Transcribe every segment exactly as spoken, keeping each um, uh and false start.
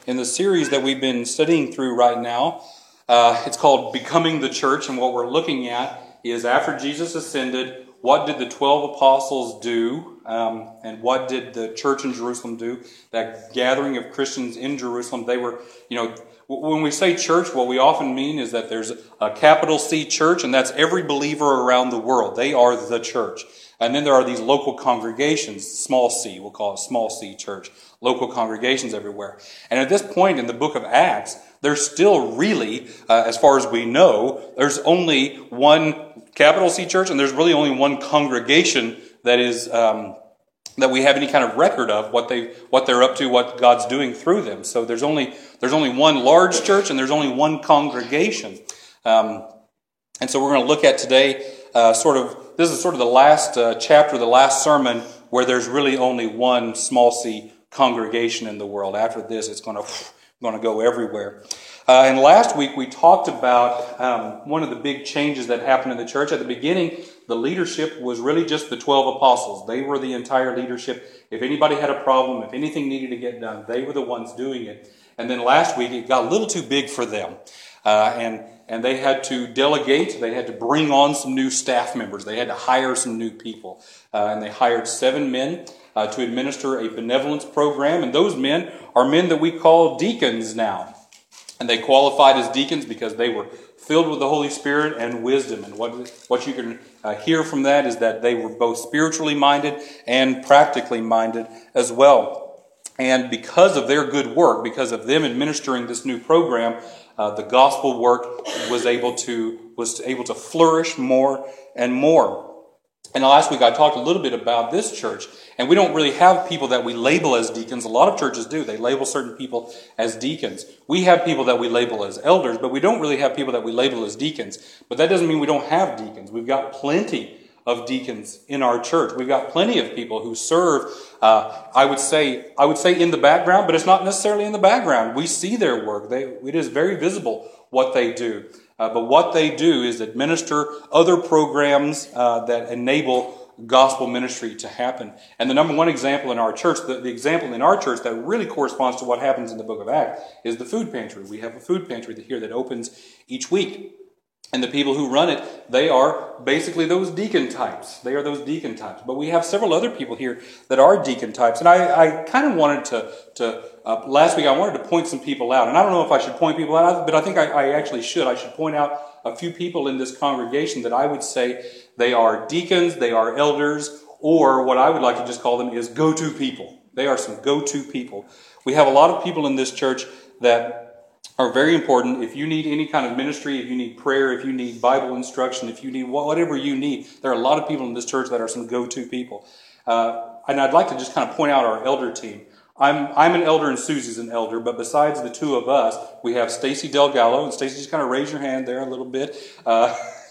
in the series that we've been studying through right now. Uh, it's called Becoming the Church, and what we're looking at is after Jesus ascended, what did the twelve apostles do, um, and what did the church in Jerusalem do? That gathering of Christians in Jerusalem, they were, you know, when we say church, what we often mean is that there's a capital C church, and that's every believer around the world. They are the church. And then there are these local congregations, small c, we'll call it small c church, local congregations everywhere. And at this point in the book of Acts, there's still really, uh, as far as we know, there's only one capital C church, and there's really only one congregation that is um, that we have any kind of record of what they what they're up to, what God's doing through them. So there's only there's only one large church, and there's only one congregation. Um, and so we're going to look at today, uh, sort of this is sort of the last uh, chapter, the last sermon, where there's really only one small c congregation in the world. After this, it's going to going to go everywhere. Uh, and last week we talked about um, one of the big changes that happened in the church. At the beginning, the leadership was really just the twelve apostles. They were the entire leadership. If anybody had a problem, if anything needed to get done, they were the ones doing it. And then last week it got a little too big for them. Uh, and, and they had to delegate. They had to bring on some new staff members. They had to hire some new people. Uh, and they hired seven men uh, to administer a benevolence program. And those men are men that we call deacons now. And they qualified as deacons because they were filled with the Holy Spirit and wisdom. And what, what you can uh, hear from that is that they were both spiritually minded and practically minded as well. And because of their good work, because of them administering this new program, uh, the gospel work was able to was able to flourish more and more. And last week I talked a little bit about this church, and we don't really have people that we label as deacons. A lot of churches do. They label certain people as deacons. We have people that we label as elders, but we don't really have people that we label as deacons. But that doesn't mean we don't have deacons. We've got plenty of deacons in our church. We've got plenty of people who serve, uh, I would say, I would say in the background, but it's not necessarily in the background. We see their work. They, it is very visible what they do. Uh, but what they do is administer other programs uh, that enable gospel ministry to happen. And the number one example in our church, the, the example in our church that really corresponds to what happens in the book of Acts is the food pantry. We have a food pantry here that opens each week. And the people who run it, they are basically those deacon types. They are those deacon types. But we have several other people here that are deacon types. And I, I kind of wanted to, to uh, last week I wanted to point some people out. And I don't know if I should point people out, but I think I, I actually should. I should point out a few people in this congregation that I would say they are deacons, they are elders, or what I would like to just call them is go-to people. They are some go-to people. We have a lot of people in this church that are very important. If you need any kind of ministry, if you need prayer, if you need Bible instruction, if you need whatever you need, there are a lot of people in this church that are some go-to people. Uh, and I'd like to just kind of point out our elder team. I'm I'm an elder and Susie's an elder, but besides the two of us, we have Stacy Delgallo, and Stacy, just kind of raise your hand there a little bit. Uh,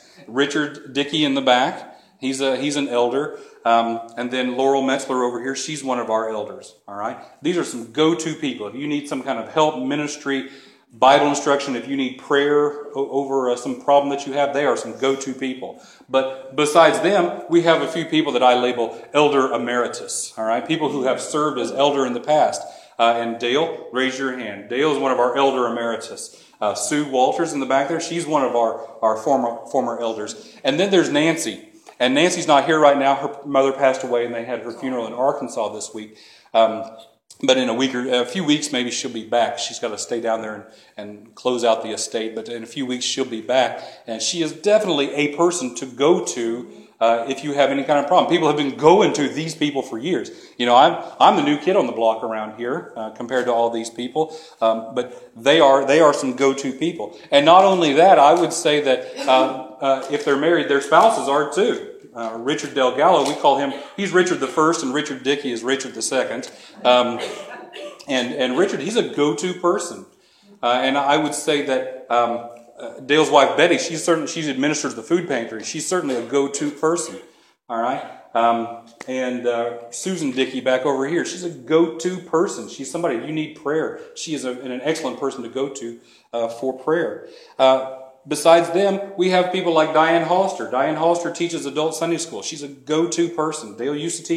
Richard Dickey in the back, he's a he's an elder. Um, and then Laurel Metzler over here, she's one of our elders. All right, these are some go-to people. If you need some kind of help, ministry, Bible instruction, if you need prayer over uh, some problem that you have, they are some go-to people. But besides them, we have a few people that I label elder emeritus, all right? People who have served as elder in the past. Uh, and Dale, raise your hand. Dale is one of our elder emeritus. Uh, Sue Walters in the back there, she's one of our, our former former elders. And then there's Nancy. And Nancy's not here right now. Her mother passed away, and they had her funeral in Arkansas this week. Um But in a week or a few weeks, maybe she'll be back. She's got to stay down there and, and close out the estate. But in a few weeks, she'll be back. And she is definitely a person to go to uh, if you have any kind of problem. People have been going to these people for years. You know, I'm I'm the new kid on the block around here uh, compared to all these people. Um, but they are they are some go-to people. And not only that, I would say that uh, uh, if they're married, their spouses are too. Uh, Richard Delgallo, we call him, he's Richard the First, and Richard Dickey is Richard the Second. Um, and, and Richard, he's a go-to person. Uh, and I would say that um, uh, Dale's wife, Betty, she's certainly, she administers the food pantry. She's certainly a go-to person. All right? Um, and uh, Susan Dickey back over here, she's a go-to person. She's somebody, you need prayer. She is a, an excellent person to go to uh, for prayer. Uh, Besides them, we have people like Diane Hollister. Diane Hollister teaches adult Sunday school. She's a go-to person. Dale used to teach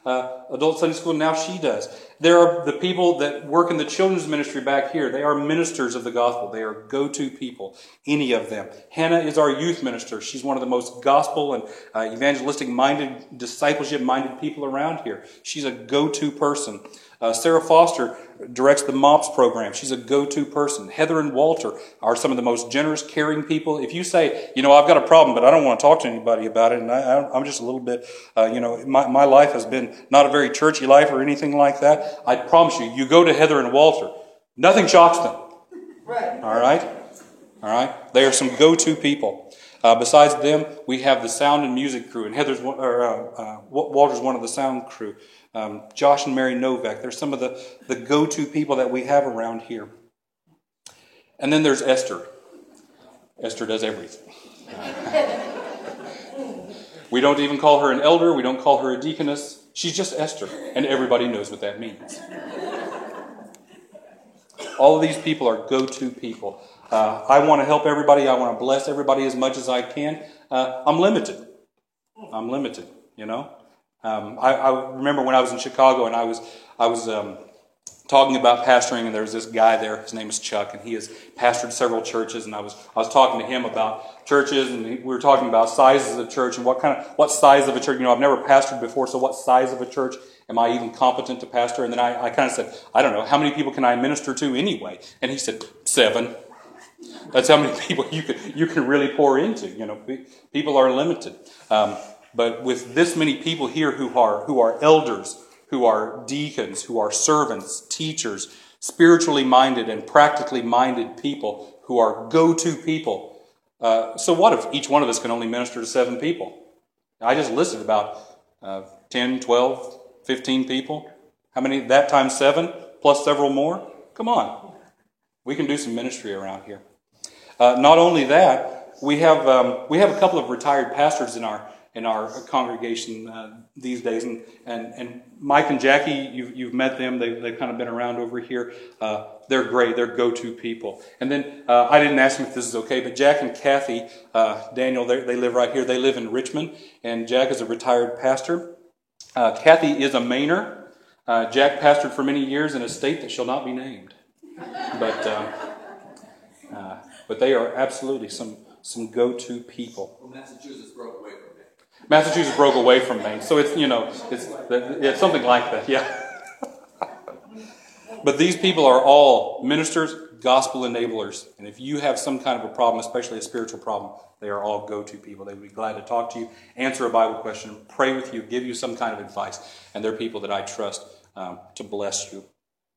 uh, adult Sunday school, now she does. There are the people that work in the children's ministry back here. They are ministers of the gospel. They are go-to people, any of them. Hannah is our youth minister. She's one of the most gospel and uh, evangelistic-minded, discipleship-minded people around here. She's a go-to person. Uh, Sarah Foster directs the MOPS program. She's a go-to person. Heather and Walter are some of the most generous, caring people. If you say, you know, I've got a problem, but I don't want to talk to anybody about it, and I, I'm just a little bit, uh, you know, my, my life has been not a very churchy life or anything like that, I promise you, you go to Heather and Walter, nothing shocks them. Right. All right? All right? They are some go-to people. Uh, besides them, we have the sound and music crew, and Heather's or uh, uh, Walter's one of the sound crew. Um, Josh and Mary Novak, they're some of the, the go-to people that we have around here. And then there's Esther. Esther does everything. We don't even call her an elder. We don't call her a deaconess. She's just Esther, and everybody knows what that means. All of these people are go-to people. Uh, I want to help everybody. I want to bless everybody as much as I can. Uh, I'm limited. I'm limited, you know. Um, I, I remember when I was in Chicago and I was I was um, talking about pastoring, and there was this guy there. His name is Chuck, and he has pastored several churches. And I was I was talking to him about churches, and we were talking about sizes of church and what kind of what size of a church. You know, I've never pastored before, so what size of a church am I even competent to pastor? And then I, I kind of said, I don't know, how many people can I minister to anyway? And he said, seven. That's how many people you can you can really pour into. You know, people are limited. Um, But with this many people here who are who are elders, who are deacons, who are servants, teachers, spiritually minded and practically minded people who are go-to people. Uh, so what if each one of us can only minister to seven people? I just listed about uh, ten, twelve, fifteen people. How many? That times seven plus several more? Come on. We can do some ministry around here. Uh, not only that, we have um, we have a couple of retired pastors in our in our congregation uh, these days. And, and, and Mike and Jackie, you've, you've met them. They've, they've kind of been around over here. Uh, they're great. They're go-to people. And then uh, I didn't ask them if this is okay, but Jack and Kathy uh, Daniel, they live right here. They live in Richmond, and Jack is a retired pastor. Uh, Kathy is a Mainer. Uh, Jack pastored for many years in a state that shall not be named. But um, uh, but they are absolutely some, some go-to people. Well, Massachusetts broke away from Maine. Massachusetts broke away from Maine, so it's, you know, it's, it's something like that, yeah. But these people are all ministers, gospel enablers, and if you have some kind of a problem, especially a spiritual problem, they are all go-to people. They would be glad to talk to you, answer a Bible question, pray with you, give you some kind of advice, and they're people that I trust um, to bless you.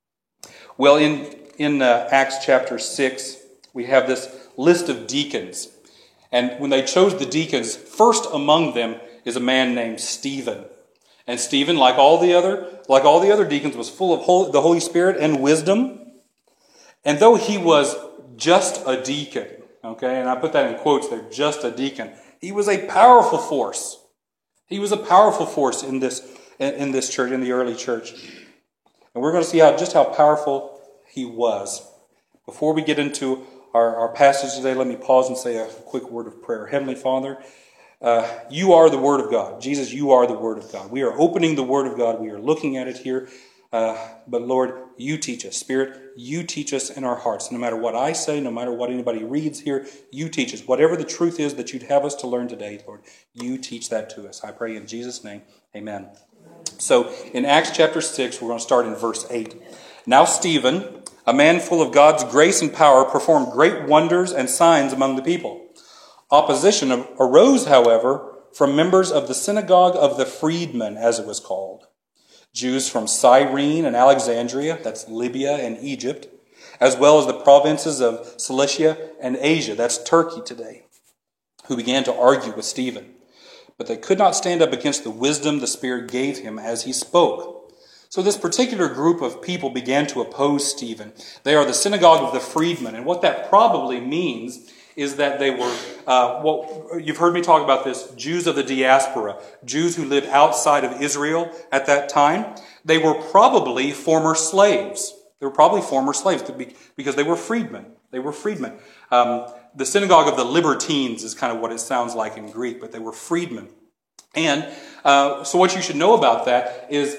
Well, in, in uh, Acts chapter six, we have this list of deacons. And when they chose the deacons, first among them is a man named Stephen. And Stephen, like all the other, like all the other deacons, was full of Holy, the Holy Spirit and wisdom. And though he was just a deacon, okay, and I put that in quotes there, just a deacon, he was a powerful force. He was a powerful force in this in this church, in the early church. And we're going to see how just how powerful he was. Before we get into Our, our passage today, let me pause and say a quick word of prayer. Heavenly Father, uh, you are the Word of God. Jesus, you are the Word of God. We are opening the Word of God. We are looking at it here. Uh, but Lord, you teach us. Spirit, you teach us in our hearts. No matter what I say, no matter what anybody reads here, you teach us. Whatever the truth is that you'd have us to learn today, Lord, you teach that to us. I pray in Jesus' name, amen. So in Acts chapter six, we're going to start in verse eight. Now Stephen, a man full of God's grace and power, performed great wonders and signs among the people. Opposition arose, however, from members of the synagogue of the freedmen, as it was called. Jews from Cyrene and Alexandria, that's Libya and Egypt, as well as the provinces of Cilicia and Asia, that's Turkey today, who began to argue with Stephen. But they could not stand up against the wisdom the Spirit gave him as he spoke. So this particular group of people began to oppose Stephen. They are the synagogue of the freedmen. And what that probably means is that they were, uh, well, you've heard me talk about this, Jews of the diaspora, Jews who lived outside of Israel at that time. They were probably former slaves. They were probably former slaves because they were freedmen. They were freedmen. Um, the synagogue of the libertines is kind of what it sounds like in Greek, but they were freedmen. And uh, so what you should know about that is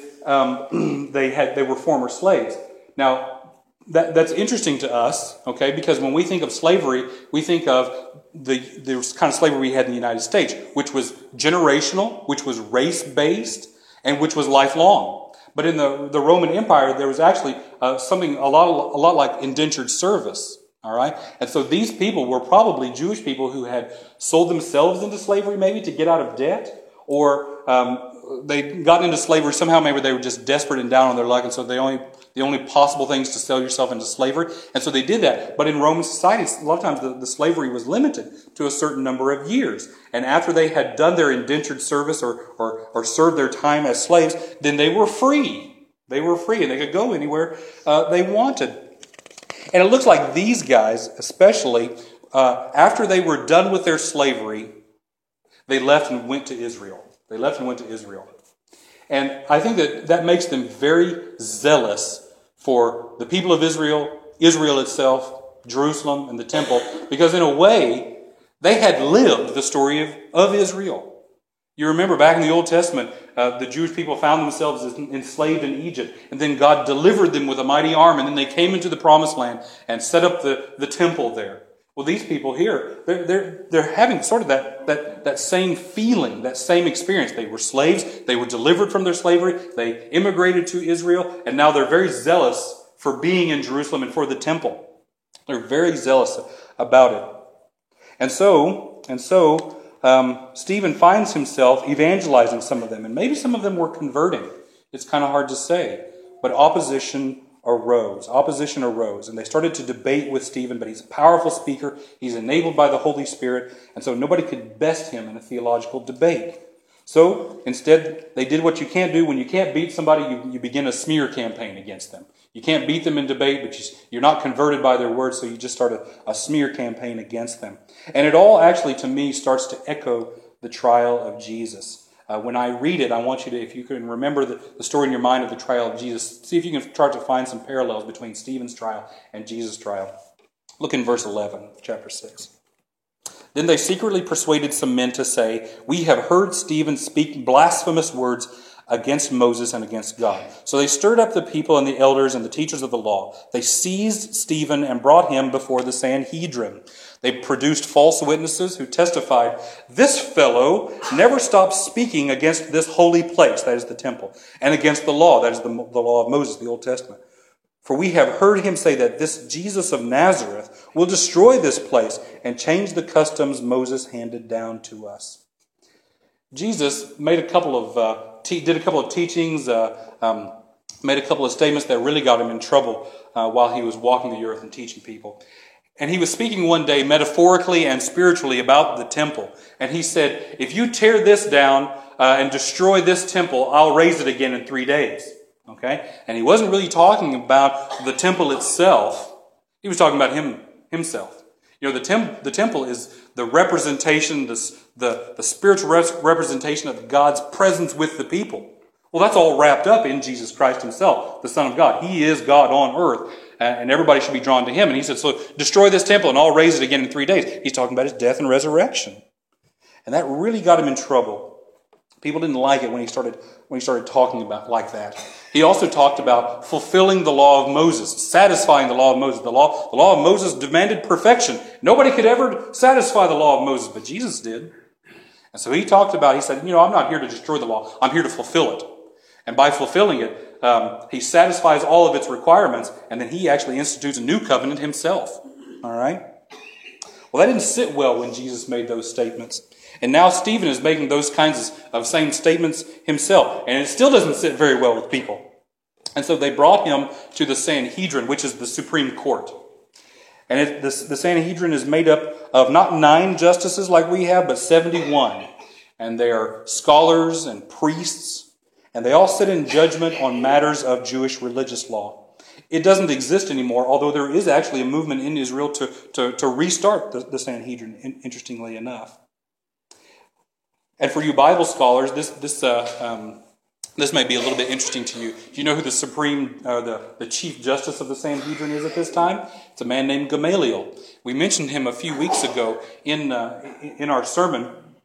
um, they had they were former slaves. Now, that, that's interesting to us, okay, because when we think of slavery, we think of the, the kind of slavery we had in the United States, which was generational, which was race-based, and which was lifelong. But in the, the Roman Empire, there was actually uh, something a lot, a lot like indentured service. All right? And so these people were probably Jewish people who had sold themselves into slavery maybe to get out of debt, or um, they'd gotten into slavery somehow. Maybe they were just desperate and down on their luck, and so they only the only possible things to sell yourself into slavery. And so they did that. But in Roman society, a lot of times the, the slavery was limited to a certain number of years. And after they had done their indentured service or, or, or served their time as slaves, then they were free. They were free, and they could go anywhere uh, they wanted. And it looks like these guys, especially, uh, after they were done with their slavery, they left and went to Israel. They left and went to Israel. And I think that that makes them very zealous for the people of Israel, Israel itself, Jerusalem, and the temple, because in a way, they had lived the story of, of Israel. You remember back in the Old Testament, uh, the Jewish people found themselves enslaved in Egypt, and then God delivered them with a mighty arm, and then they came into the Promised Land and set up the, the temple there. Well, these people here, they're, they're, they're having sort of that, that, that same feeling, that same experience. They were slaves, they were delivered from their slavery, they immigrated to Israel, and now they're very zealous for being in Jerusalem and for the temple. They're very zealous about it. And so, and so um, Stephen finds himself evangelizing some of them, and maybe some of them were converting. It's kind of hard to say, but opposition arose. Opposition arose, and they started to debate with Stephen, but he's a powerful speaker. He's enabled by the Holy Spirit, and so nobody could best him in a theological debate. So instead, they did what you can't do. When you can't beat somebody, you, you begin a smear campaign against them. You can't beat them in debate, but you, you're not converted by their words, so you just start a, a smear campaign against them. And it all actually, to me, starts to echo the trial of Jesus. Uh, when I read it, I want you to, if you can remember the, the story in your mind of the trial of Jesus, see if you can try to find some parallels between Stephen's trial and Jesus' trial. Look in verse eleven of chapter six. Then they secretly persuaded some men to say, "We have heard Stephen speak blasphemous words against Moses and against God." So they stirred up the people and the elders and the teachers of the law. They seized Stephen and brought him before the Sanhedrin. They produced false witnesses who testified, "This fellow never stops speaking against this holy place," that is the temple, "and against the law," that is the, the law of Moses, the Old Testament. "For we have heard him say that this Jesus of Nazareth will destroy this place and change the customs Moses handed down to us." Jesus made a couple of uh, te- did a couple of teachings, uh, um, made a couple of statements that really got him in trouble uh, while he was walking the earth and teaching people. And he was speaking one day metaphorically and spiritually about the temple. And he said, "If you tear this down uh, and destroy this temple, I'll raise it again in three days. Okay? And he wasn't really talking about the temple itself. He was talking about him himself. You know, the, temp- the temple is the representation, the, the, the spiritual res- representation of God's presence with the people. Well, that's all wrapped up in Jesus Christ himself, the Son of God. He is God on earth. And everybody should be drawn to him. And he said, so destroy this temple and I'll raise it again in three days. He's talking about his death and resurrection. And that really got him in trouble. People didn't like it when he started when he started talking about like that. He also talked about fulfilling the law of Moses, satisfying the law of Moses. The law, the law of Moses demanded perfection. Nobody could ever satisfy the law of Moses, but Jesus did. And so he talked about, he said, you know, I'm not here to destroy the law. I'm here to fulfill it. And by fulfilling it, Um, he satisfies all of its requirements, and then he actually institutes a new covenant himself. All right? Well, that didn't sit well when Jesus made those statements. And now Stephen is making those kinds of same statements himself, and it still doesn't sit very well with people. And so they brought him to the Sanhedrin, which is the Supreme Court. And it, the, the Sanhedrin is made up of not nine justices like we have, but seventy-one. And they are scholars and priests. And they all sit in judgment on matters of Jewish religious law. It doesn't exist anymore, although there is actually a movement in Israel to, to, to restart the, the Sanhedrin, interestingly enough. And for you Bible scholars, this this uh, um, this may be a little bit interesting to you. Do you know who the supreme, uh, the, the chief justice of the Sanhedrin is at this time? It's a man named Gamaliel. We mentioned him a few weeks ago in uh, in our sermon.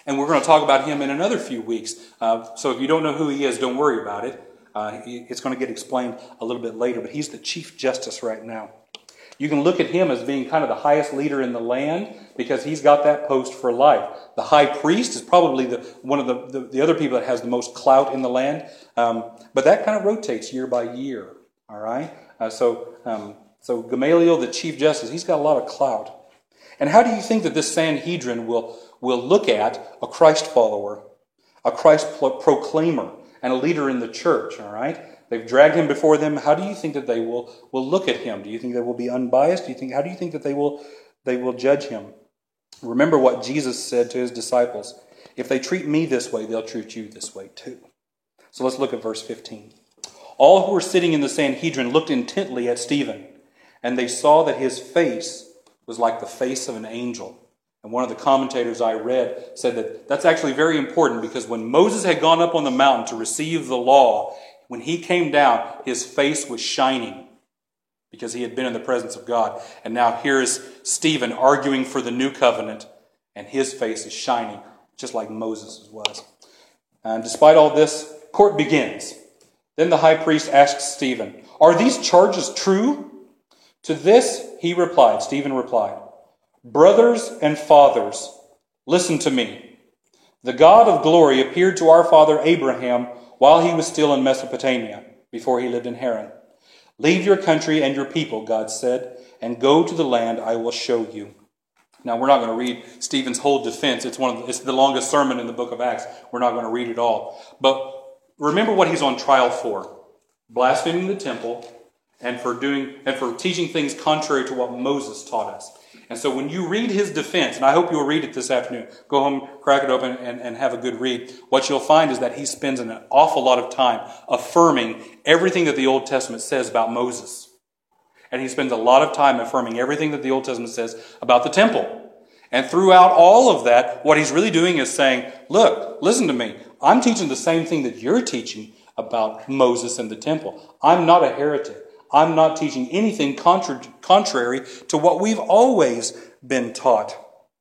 And we're going to talk about him in another few weeks. Uh, so if you don't know who he is, don't worry about it. Uh, it's going to get explained a little bit later, but he's the Chief Justice right now. You can look at him as being kind of the highest leader in the land because he's got that post for life. The high priest is probably the one of the, the, the other people that has the most clout in the land. Um, but that kind of rotates year by year. All right? Uh, so, um, so Gamaliel, the Chief Justice, he's got a lot of clout. And how do you think that this Sanhedrin will, will look at a Christ follower, a Christ proclaimer, and a leader in the church? All right? They've dragged him before them. How do you think that they will, will look at him? Do you think they will be unbiased? Do you think how do you think that they will they will judge him? Remember what Jesus said to his disciples. If they treat me this way, they'll treat you this way too. So let's look at verse fifteen. All who were sitting in the Sanhedrin looked intently at Stephen, and they saw that his face was like the face of an angel. And one of the commentators I read said that that's actually very important because when Moses had gone up on the mountain to receive the law, when he came down, his face was shining because he had been in the presence of God. And now here is Stephen arguing for the new covenant, and his face is shining, just like Moses' was. And despite all this, court begins. Then the high priest asks Stephen, "Are these charges true?" To this he replied, Stephen replied, "Brothers and fathers, listen to me. The God of glory appeared to our father Abraham while he was still in Mesopotamia, before he lived in Haran. 'Leave your country and your people,' God said, 'and go to the land I will show you.'" Now, we're not going to read Stephen's whole defense. It's one of the, it's the longest sermon in the book of Acts. We're not going to read it all. But remember what he's on trial for. Blaspheming the temple and for doing and for teaching things contrary to what Moses taught us. And so when you read his defense, and I hope you'll read it this afternoon, go home, crack it open, and, and have a good read, what you'll find is that he spends an awful lot of time affirming everything that the Old Testament says about Moses. And he spends a lot of time affirming everything that the Old Testament says about the temple. And throughout all of that, what he's really doing is saying, look, listen to me. I'm teaching the same thing that you're teaching about Moses and the temple. I'm not a heretic. I'm not teaching anything contra- contrary to what we've always been taught.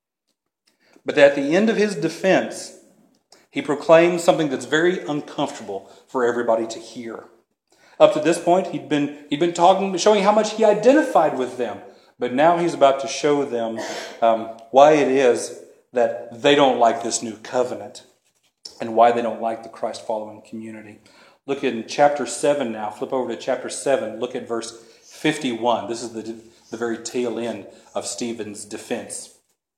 But at the end of his defense, he proclaims something that's very uncomfortable for everybody to hear. Up to this point, he'd been he'd been talking, showing how much he identified with them. But now he's about to show them um, why it is that they don't like this new covenant and why they don't like the Christ-following community. Look in chapter seven now. Flip over to chapter seven. Look at verse fifty-one. This is the, the very tail end of Stephen's defense.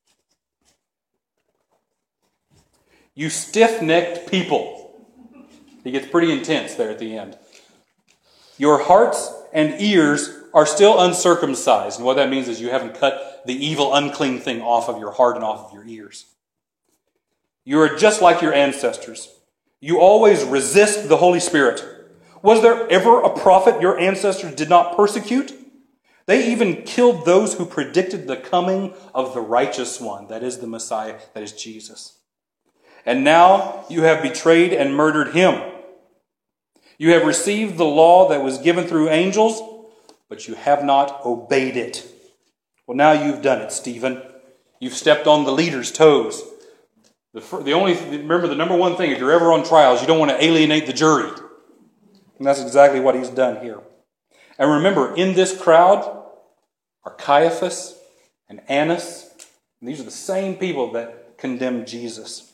"You stiff-necked people." He gets pretty intense there at the end. "Your hearts and ears are still uncircumcised." And what that means is you haven't cut the evil, unclean thing off of your heart and off of your ears. "You are just like your ancestors. You always resist the Holy Spirit. Was there ever a prophet your ancestors did not persecute? They even killed those who predicted the coming of the righteous one," that is the Messiah, that is Jesus. "And now you have betrayed and murdered him. You have received the law that was given through angels, but you have not obeyed it." Well, now you've done it, Stephen. You've stepped on the leader's toes. The, the only remember the number one thing if you're ever on trial is you don't want to alienate the jury. And that's exactly what he's done here. And remember, in this crowd are Caiaphas and Annas. And these are the same people that condemned Jesus.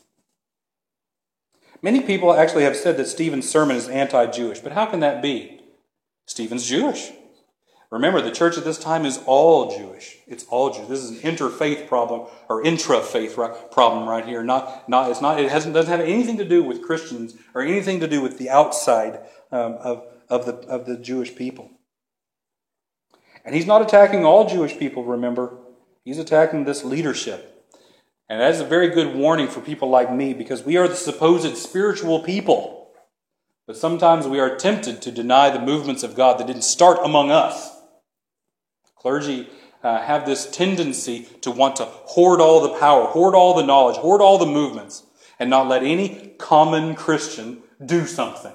Many people actually have said that Stephen's sermon is anti-Jewish. But how can that be? Stephen's Jewish. Remember, the church at this time is all Jewish. It's all Jewish. This is an interfaith problem, or intra-faith problem right here. Not, not, it's not. It hasn't doesn't have anything to do with Christians or anything to do with the outside um, of of the of the Jewish people. And he's not attacking all Jewish people. Remember, he's attacking this leadership, and that is a very good warning for people like me because we are the supposed spiritual people, but sometimes we are tempted to deny the movements of God that didn't start among us. Clergy uh, have this tendency to want to hoard all the power, hoard all the knowledge, hoard all the movements, and not let any common Christian do something.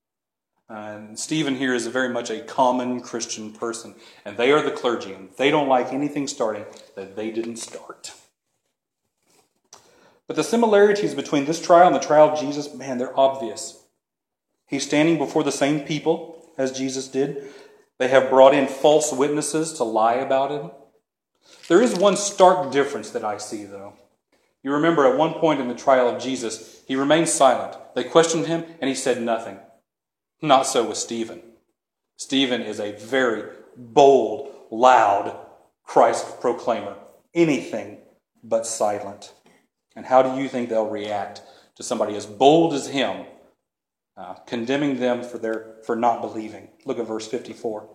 And Stephen here is very much a common Christian person, and they are the clergy, and they don't like anything starting that they didn't start. But the similarities between this trial and the trial of Jesus, man, they're obvious. He's standing before the same people as Jesus did. They have brought in false witnesses to lie about him. There is one stark difference that I see, though. You remember at one point in the trial of Jesus, he remained silent. They questioned him, and he said nothing. Not so with Stephen. Stephen is a very bold, loud Christ proclaimer. Anything but silent. And how do you think they'll react to somebody as bold as him, uh, condemning them for their for not believing? Look at verse fifty-four.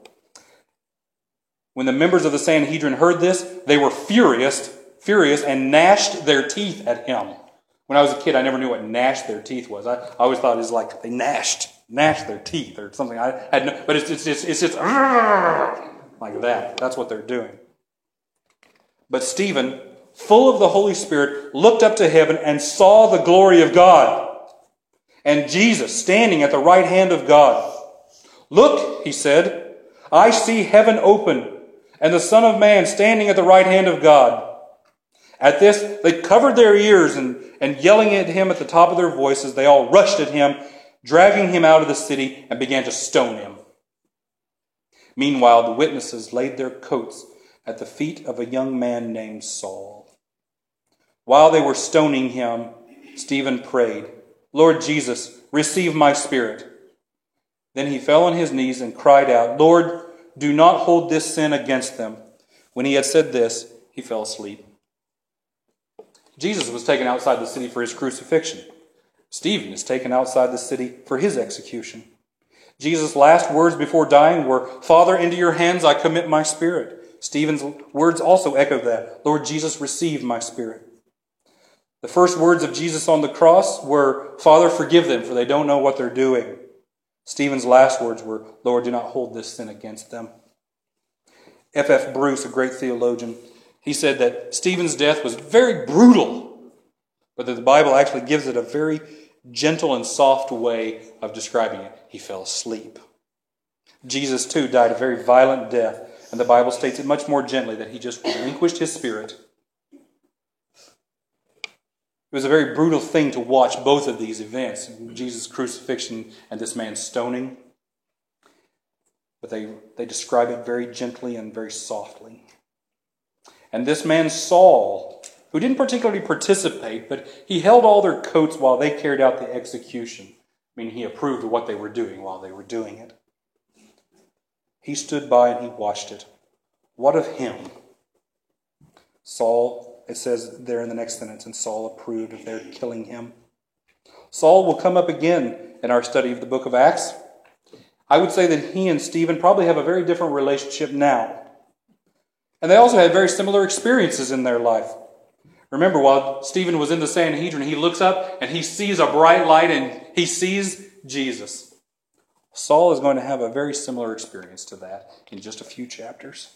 When the members of the Sanhedrin heard this, they were furious, furious and gnashed their teeth at him. When I was a kid, I never knew what gnash their teeth was. I, I always thought it was like they gnashed, gnashed their teeth or something. I had no, but it's it's just it's just like that. That's what they're doing. But Stephen, full of the Holy Spirit, looked up to heaven and saw the glory of God, and Jesus standing at the right hand of God. "Look," he said, "I see heaven open, and the Son of Man standing at the right hand of God." At this, they covered their ears, and, and yelling at him at the top of their voices, they all rushed at him, dragging him out of the city, and began to stone him. Meanwhile, the witnesses laid their coats at the feet of a young man named Saul. While they were stoning him, Stephen prayed, "Lord Jesus, receive my spirit." Then he fell on his knees and cried out, "Lord, do not hold this sin against them." When he had said this, he fell asleep. Jesus was taken outside the city for his crucifixion. Stephen is taken outside the city for his execution. Jesus' last words before dying were, "Father, into your hands I commit my spirit." Stephen's words also echo that. "Lord Jesus, receive my spirit." The first words of Jesus on the cross were, "Father, forgive them, for they don't know what they're doing." Stephen's last words were, "Lord, do not hold this sin against them." F F Bruce, a great theologian, he said that Stephen's death was very brutal, but that the Bible actually gives it a very gentle and soft way of describing it. He fell asleep. Jesus, too, died a very violent death, and the Bible states it much more gently, that he just relinquished his spirit. It was a very brutal thing to watch both of these events, Jesus' crucifixion and this man's stoning. But they, they describe it very gently and very softly. And this man Saul, who didn't particularly participate, but he held all their coats while they carried out the execution. I mean, he approved of what they were doing while they were doing it. He stood by and he watched it. What of him? Saul, it says there in the next sentence, and Saul approved of their killing him. Saul will come up again in our study of the book of Acts. I would say that he and Stephen probably have a very different relationship now. And they also had very similar experiences in their life. Remember, while Stephen was in the Sanhedrin, he looks up and he sees a bright light and he sees Jesus. Saul is going to have a very similar experience to that in just a few chapters.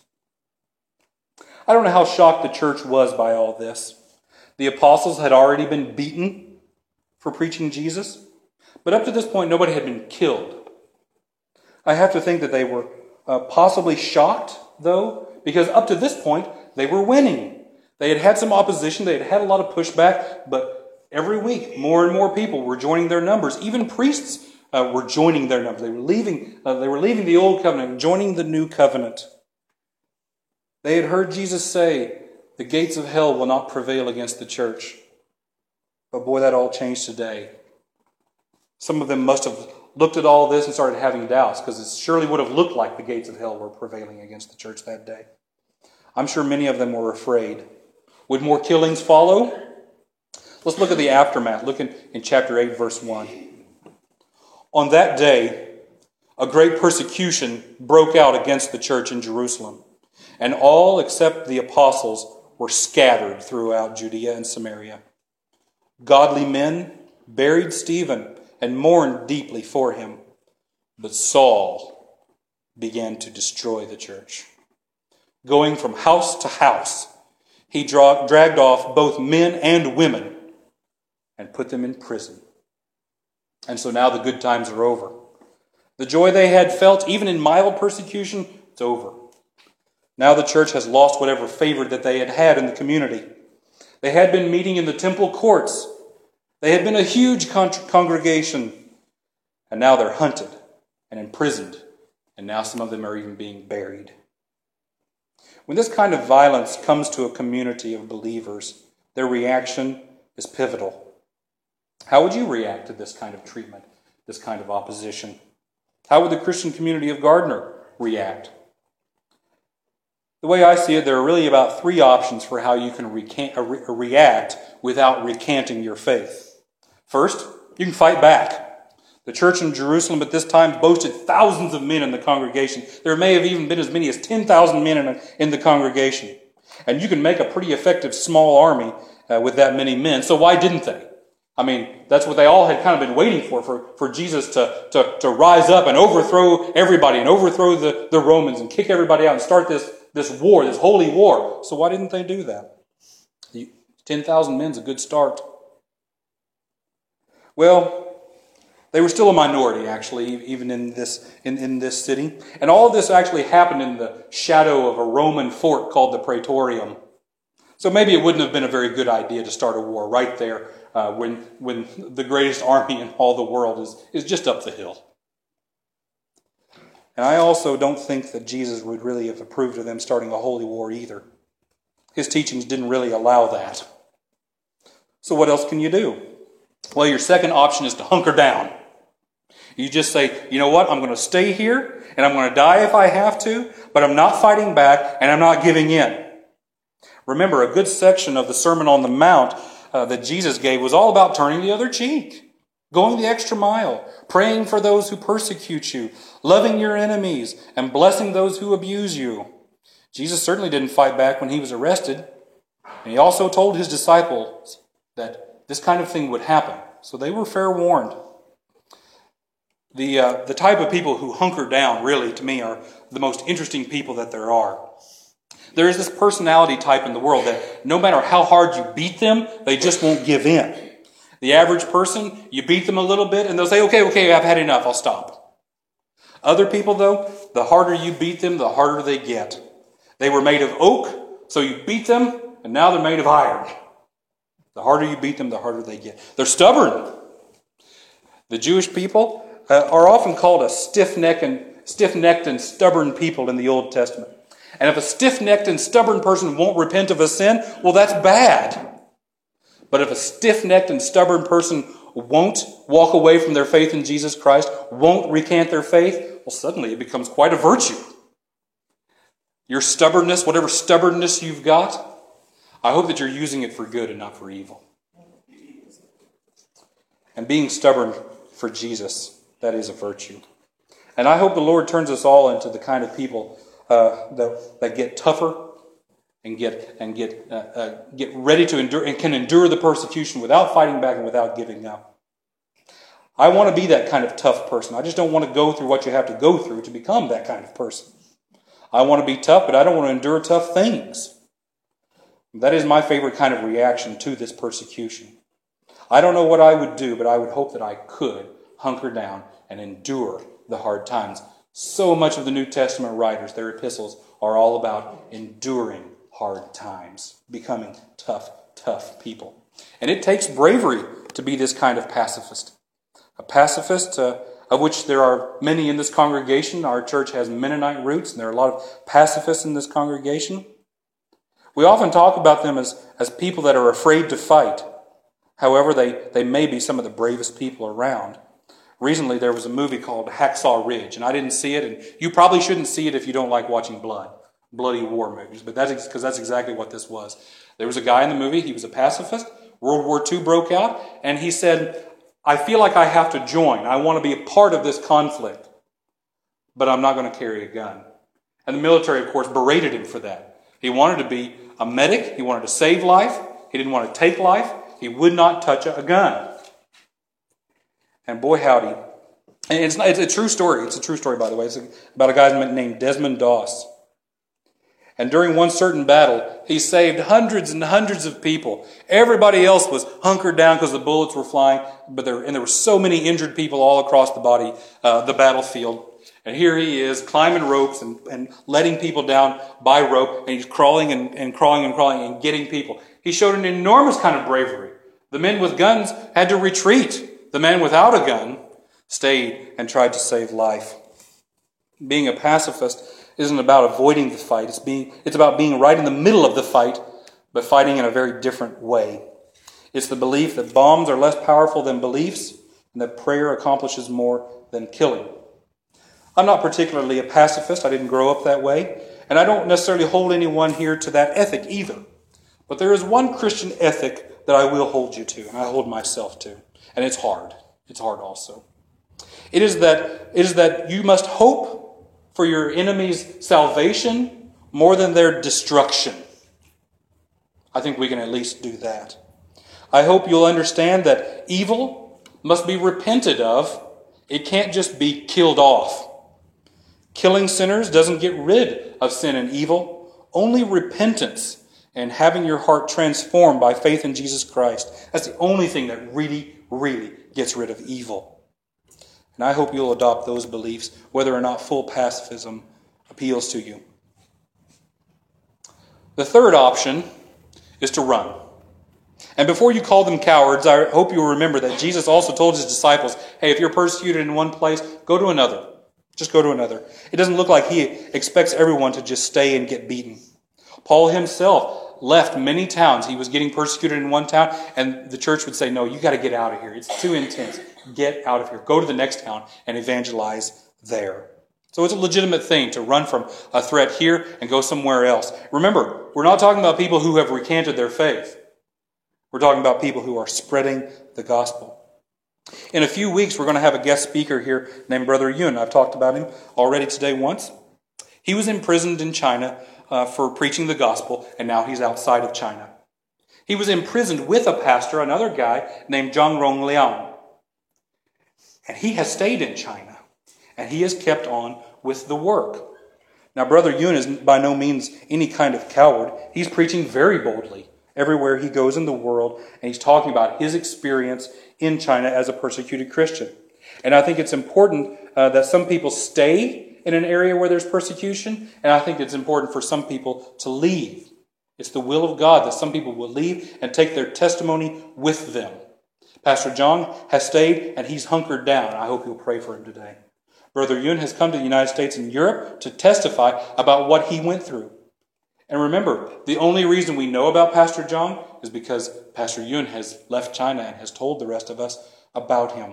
I don't know how shocked the church was by all this. The apostles had already been beaten for preaching Jesus, but up to this point, nobody had been killed. I have to think that they were uh, possibly shocked, though, because up to this point, they were winning. They had had some opposition, they had had a lot of pushback, but every week, more and more people were joining their numbers. Even priests uh, were joining their numbers. They were leaving, uh, they were leaving the old covenant and joining the new covenant. They had heard Jesus say, "The gates of hell will not prevail against the church." But boy, that all changed today. Some of them must have looked at all this and started having doubts, because it surely would have looked like the gates of hell were prevailing against the church that day. I'm sure many of them were afraid. Would more killings follow? Let's look at the aftermath. Look in, in chapter eight, verse one. On that day, a great persecution broke out against the church in Jerusalem, and all except the apostles were scattered throughout Judea and Samaria. Godly men buried Stephen and mourned deeply for him, but Saul began to destroy the church. Going from house to house, he dra- dragged off both men and women and put them in prison. And so now the good times are over. The joy they had felt, even in mild persecution, it's over. Now the church has lost whatever favor that they had had in the community. They had been meeting in the temple courts. They had been a huge con- congregation. And now they're hunted and imprisoned. And now some of them are even being buried. When this kind of violence comes to a community of believers, their reaction is pivotal. How would you react to this kind of treatment, this kind of opposition? How would the Christian community of Gardner react? The way I see it, there are really about three options for how you can recant, uh, re- react without recanting your faith. First, you can fight back. The church in Jerusalem at this time boasted thousands of men in the congregation. There may have even been as many as ten thousand men in, a, in the congregation. And you can make a pretty effective small army uh, with that many men. So why didn't they? I mean, that's what they all had kind of been waiting for, for, for Jesus to, to, to rise up and overthrow everybody and overthrow the, the Romans and kick everybody out and start this, this war, this holy war. So why didn't they do that? ten thousand men's a good start. Well, they were still a minority, actually, even in this in, in this city. And all of this actually happened in the shadow of a Roman fort called the Praetorium. So maybe it wouldn't have been a very good idea to start a war right there uh, when, when the greatest army in all the world is, is just up the hill. And I also don't think that Jesus would really have approved of them starting a holy war either. His teachings didn't really allow that. So what else can you do? Well, your second option is to hunker down. You just say, you know what, I'm going to stay here, and I'm going to die if I have to, but I'm not fighting back, and I'm not giving in. Remember, a good section of the Sermon on the Mount uh, that Jesus gave was all about turning the other cheek, going the extra mile, praying for those who persecute you, loving your enemies, and blessing those who abuse you. Jesus certainly didn't fight back when he was arrested, and he also told his disciples that this kind of thing would happen, so they were fair warned. The, uh, the type of people who hunker down, really, to me, are the most interesting people that there are. There is this personality type in the world that no matter how hard you beat them, they just won't give in. The average person, you beat them a little bit, and they'll say, okay, okay, I've had enough, I'll stop. Other people, though, the harder you beat them, the harder they get. They were made of oak, so you beat them, and now they're made of iron. The harder you beat them, the harder they get. They're stubborn. The Jewish people Uh, are often called a stiff-necked and, stiff-necked and stubborn people in the Old Testament. And if a stiff-necked and stubborn person won't repent of a sin, well, that's bad. But if a stiff-necked and stubborn person won't walk away from their faith in Jesus Christ, won't recant their faith, well, suddenly it becomes quite a virtue. Your stubbornness, whatever stubbornness you've got, I hope that you're using it for good and not for evil. And being stubborn for Jesus, that is a virtue. And I hope the Lord turns us all into the kind of people uh, that, that get tougher and get and get uh, uh, get ready to endure and can endure the persecution without fighting back and without giving up. I want to be that kind of tough person. I just don't want to go through what you have to go through to become that kind of person. I want to be tough, but I don't want to endure tough things. That is my favorite kind of reaction to this persecution. I don't know what I would do, but I would hope that I could hunker down and endure the hard times. So much of the New Testament writers, their epistles, are all about enduring hard times, becoming tough, tough people. And it takes bravery to be this kind of pacifist. A pacifist, uh, of which there are many in this congregation. Our church has Mennonite roots, and there are a lot of pacifists in this congregation. We often talk about them as, as people that are afraid to fight. However, they, they may be some of the bravest people around. Recently, there was a movie called Hacksaw Ridge, and I didn't see it, and you probably shouldn't see it if you don't like watching blood, bloody war movies, but that's because that's exactly what this was. There was a guy in the movie, he was a pacifist, World War Two broke out, and he said, I feel like I have to join, I want to be a part of this conflict, but I'm not going to carry a gun. And the military, of course, berated him for that. He wanted to be a medic, he wanted to save life, he didn't want to take life, he would not touch a gun. And boy, howdy. And it's, not, it's a true story. It's a true story, by the way. It's about a guy named Desmond Doss. And during one certain battle, he saved hundreds and hundreds of people. Everybody else was hunkered down because the bullets were flying. But there, and there were so many injured people all across the body, uh, the battlefield. And here he is climbing ropes and, and letting people down by rope. And he's crawling and, and crawling and crawling and getting people. He showed an enormous kind of bravery. The men with guns had to retreat. The men without a gun stayed and tried to save life. Being a pacifist isn't about avoiding the fight. It's being, it's about being right in the middle of the fight, but fighting in a very different way. It's the belief that bombs are less powerful than beliefs and that prayer accomplishes more than killing. I'm not particularly a pacifist. I didn't grow up that way. And I don't necessarily hold anyone here to that ethic either. But there is one Christian ethic that I will hold you to, and I hold myself to. And it's hard. It's hard also. It is that, it is that you must hope for your enemy's salvation more than their destruction. I think we can at least do that. I hope you'll understand that evil must be repented of. It can't just be killed off. Killing sinners doesn't get rid of sin and evil. Only repentance and having your heart transformed by faith in Jesus Christ. That's the only thing that really, really gets rid of evil. And I hope you'll adopt those beliefs, whether or not full pacifism appeals to you. The third option is to run. And before you call them cowards, I hope you'll remember that Jesus also told his disciples, hey, if you're persecuted in one place, go to another. Just go to another. It doesn't look like he expects everyone to just stay and get beaten. Paul himself left many towns. He was getting persecuted in one town, and the church would say, no, you got to get out of here. It's too intense. Get out of here. Go to the next town and evangelize there. So it's a legitimate thing to run from a threat here and go somewhere else. Remember, we're not talking about people who have recanted their faith. We're talking about people who are spreading the gospel. In a few weeks, we're going to have a guest speaker here named Brother Yun. I've talked about him already today once. He was imprisoned in China uh, for preaching the gospel, and now he's outside of China. He was imprisoned with a pastor, another guy named Zhang Rongliang. And he has stayed in China, and he has kept on with the work. Now, Brother Yun is by no means any kind of coward. He's preaching very boldly everywhere he goes in the world, and he's talking about his experience in China as a persecuted Christian. And I think it's important uh, that some people stay in an area where there's persecution, and I think it's important for some people to leave. It's the will of God that some people will leave and take their testimony with them. Pastor John has stayed, and he's hunkered down. I hope you'll pray for him today. Brother Yun has come to the United States and Europe to testify about what he went through. And remember, the only reason we know about Pastor John is because Pastor Yun has left China and has told the rest of us about him.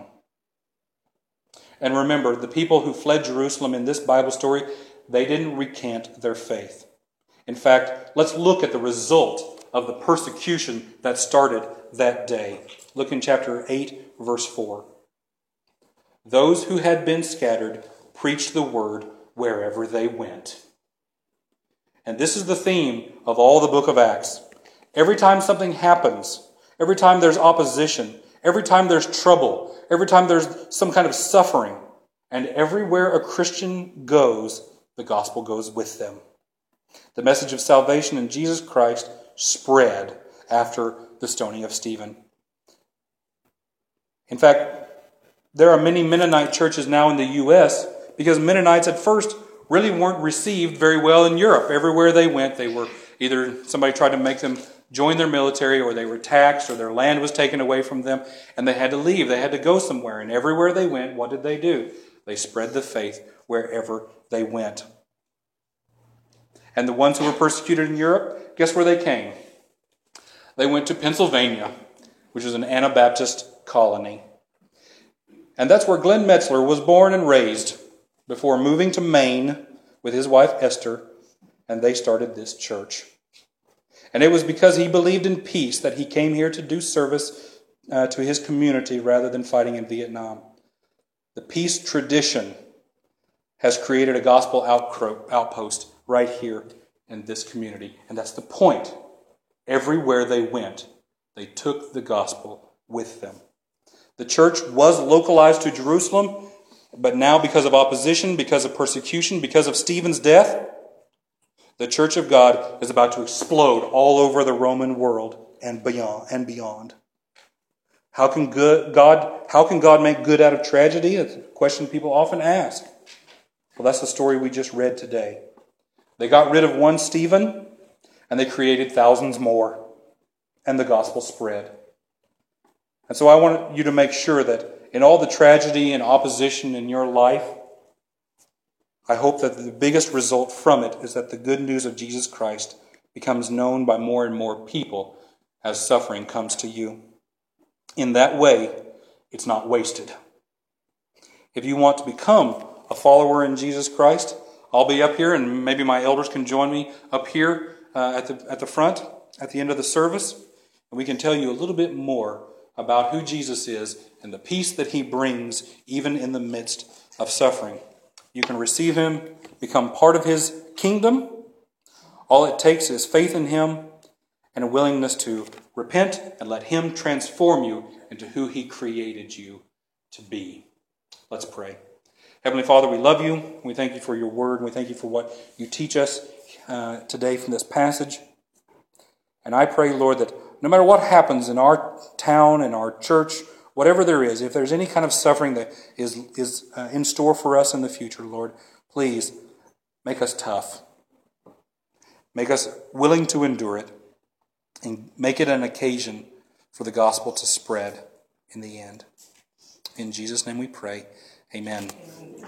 And remember, the people who fled Jerusalem in this Bible story, they didn't recant their faith. In fact, let's look at the result of the persecution that started that day. Look in chapter eight, verse four. Those who had been scattered preached the word wherever they went. And this is the theme of all the book of Acts. Every time something happens, every time there's opposition, every time there's trouble, every time there's some kind of suffering, and everywhere a Christian goes, the gospel goes with them. The message of salvation in Jesus Christ spread after the stoning of Stephen. In fact, there are many Mennonite churches now in the U S because Mennonites at first really weren't received very well in Europe. Everywhere they went, they were either somebody tried to make them join their military, or they were taxed, or their land was taken away from them, and they had to leave. They had to go somewhere. And everywhere they went, what did they do? They spread the faith wherever they went. And the ones who were persecuted in Europe, guess where they came? They went to Pennsylvania, which is an Anabaptist colony. And that's where Glenn Metzler was born and raised before moving to Maine with his wife Esther, and they started this church. And it was because he believed in peace that he came here to do service uh, to his community rather than fighting in Vietnam. The peace tradition has created a gospel outcro- outpost right here in this community. And that's the point. Everywhere they went, they took the gospel with them. The church was localized to Jerusalem, but now because of opposition, because of persecution, because of Stephen's death, the church of God is about to explode all over the Roman world and beyond. And beyond. How can good God? How can God make good out of tragedy? That's a question people often ask. Well, that's the story we just read today. They got rid of one Stephen, and they created thousands more, and the gospel spread. And so I want you to make sure that in all the tragedy and opposition in your life, I hope that the biggest result from it is that the good news of Jesus Christ becomes known by more and more people as suffering comes to you. In that way, it's not wasted. If you want to become a follower in Jesus Christ, I'll be up here, and maybe my elders can join me up here uh, at the at the front at the end of the service, and we can tell you a little bit more about who Jesus is and the peace that he brings even in the midst of suffering. You can receive him, become part of his kingdom. All it takes is faith in him and a willingness to repent and let him transform you into who he created you to be. Let's pray. Heavenly Father, we love you. We thank you for your word. And we thank you for what you teach us uh, today from this passage. And I pray, Lord, that no matter what happens in our town, in our church, whatever there is, if there's any kind of suffering that is, is uh, in store for us in the future, Lord, please make us tough. Make us willing to endure it. And make it an occasion for the gospel to spread in the end. In Jesus' name we pray. Amen.